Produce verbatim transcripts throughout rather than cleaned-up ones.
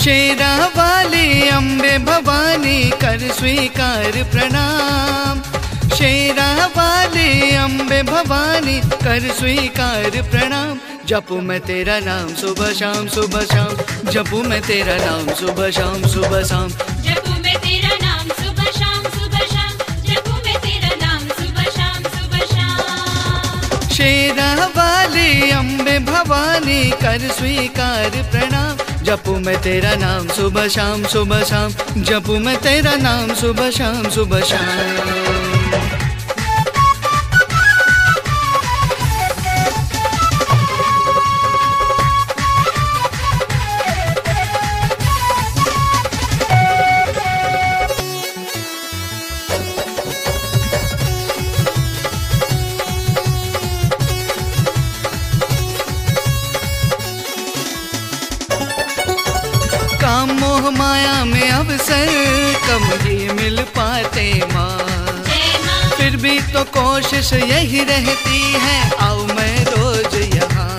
शेरा वाली अम्बे भवानी कर स्वीकार प्रणाम। शेरा वाली अम्बे भवानी कर स्वीकार प्रणाम। जपू मैं तेरा नाम सुबह शाम सुबह शाम, जपू मैं तेरा नाम सुबह शाम सुबह शाम, जपू मैं तेरा नाम सुबह शाम सुबह शाम, जपू मैं तेरा नाम सुबह शाम सुबह शाम। शेरा वाली अम्बे भवानी कर स्वीकार प्रणाम। जपू मैं तेरा नाम सुबह शाम सुबह शाम, जपू मैं तेरा नाम सुबह शाम सुबह शाम। काम मोह माया में अवसर कम ही मिल पाते माँ, फिर भी तो कोशिश यही रहती है आओ मैं रोज यहाँ।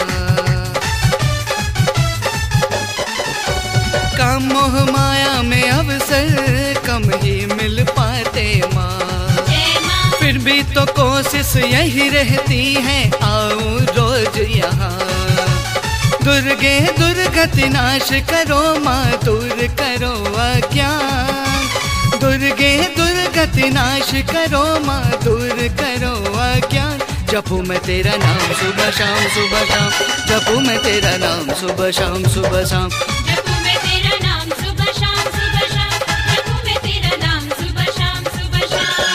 काम मोह माया में अवसर कम ही मिल पाते माँ, फिर भी तो कोशिश यही रहती है आओ रोज यहाँ। दुर्गे दुर्गति नाश करो माँ दूर करो अज्ञान। दुर्गे दुर्गति नाश करो माँ दूर करो अज्ञान। जपू मैं तेरा नाम सुबह शाम सुबह शाम, जपू मैं तेरा नाम सुबह शाम सुबह शाम, जपू मैं तेरा नाम सुबह शाम सुबह शाम, जपू मैं तेरा नाम सुबह शाम सुबह शाम।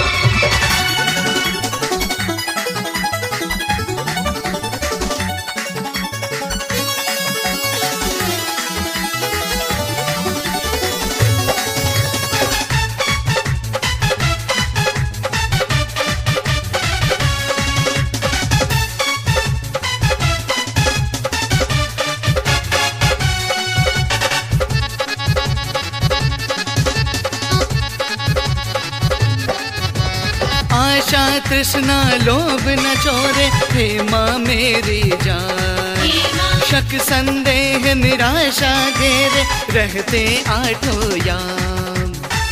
आशा तृष्णा लोभ न छोड़े हे माँ मेरी जान। शक संदेह निराशा घेरे रहते आठों याम।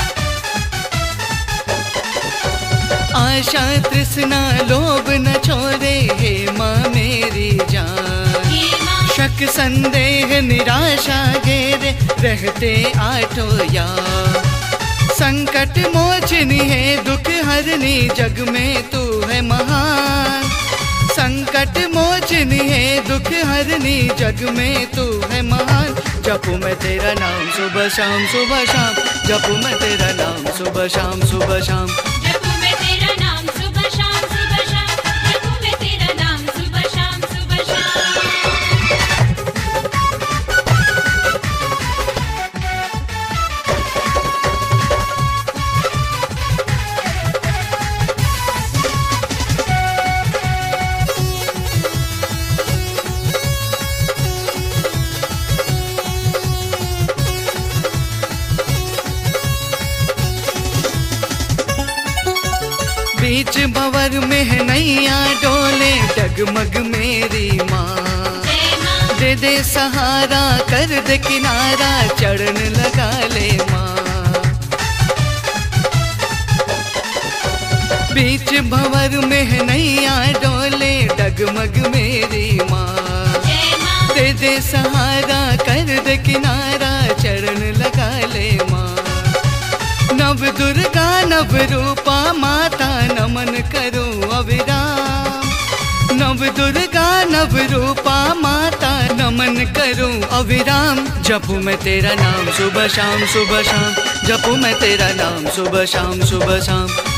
आशा तृष्णा लोभ न छोड़े हे माँ मेरी जान। शक संदेह निराशा घेरे रहते आठों याम। संकट मोचनी है दुख हरनी जग में तू है महान। संकट मोचनी है दुख हरनी जग में तू है महान। जपू मैं तेरा नाम सुबह शाम सुबह शाम, जपू मैं तेरा नाम सुबह शाम सुबह शाम, जपू मैं तेरा नाम सुबह शाम सुबह शाम, जपू मैं तेरा नाम सुबह शाम सुबह शाम। बीच भंवर में है नैया डोले डगमग मेरी माँ। दे दे सहारा कर दे किनारा चरण लगा ले माँ। बीच भंवर में है नैया डोले डगमग मेरी माँ। दे दे सहारा कर दे किनारा चरण लगा ले माँ। नव दुर्गा नव रूपा माता नमन करूं अविराम। नव दुर्गा नव रूपा माता नमन करूं अविराम। जपू मैं तेरा नाम सुबह शाम सुबह शाम, जपू मैं तेरा नाम सुबह शाम सुबह शाम,